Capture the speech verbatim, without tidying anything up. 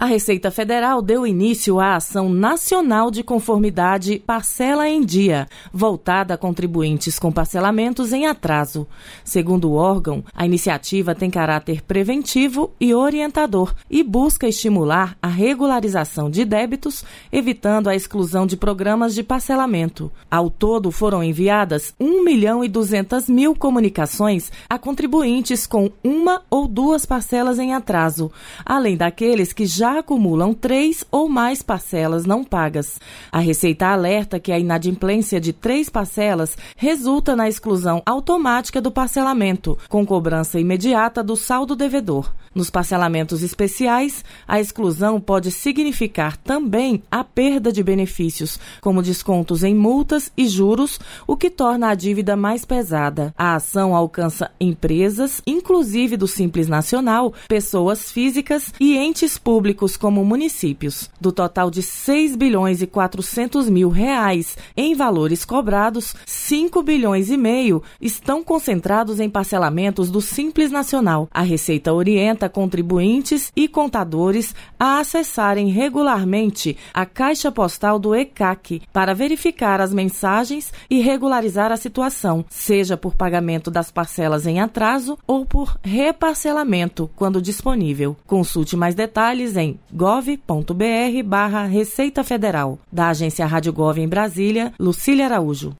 A Receita Federal deu início à Ação Nacional de Conformidade Parcela em Dia, voltada a contribuintes com parcelamentos em atraso. Segundo o órgão, a iniciativa tem caráter preventivo e orientador e busca estimular a regularização de débitos, evitando a exclusão de programas de parcelamento. Ao todo, foram enviadas um milhão e duzentas mil comunicações a contribuintes com uma ou duas parcelas em atraso, além daqueles que já já acumulam três ou mais parcelas não pagas. A Receita alerta que a inadimplência de três parcelas resulta na exclusão automática do parcelamento, com cobrança imediata do saldo devedor. Nos parcelamentos especiais, a exclusão pode significar também a perda de benefícios, como descontos em multas e juros, o que torna a dívida mais pesada. A ação alcança empresas, inclusive do Simples Nacional, pessoas físicas e entes públicos como municípios. Do total de seis bilhões e quatrocentos mil reais em valores cobrados, cinco bilhões e meio estão concentrados em parcelamentos do Simples Nacional. A Receita orienta contribuintes e contadores a acessarem regularmente a caixa postal do E C A C para verificar as mensagens e regularizar a situação, seja por pagamento das parcelas em atraso ou por reparcelamento, quando disponível. Consulte mais detalhes em gov ponto br barra Receita Federal. Da agência Rádio Gov em Brasília, Lucília Araújo.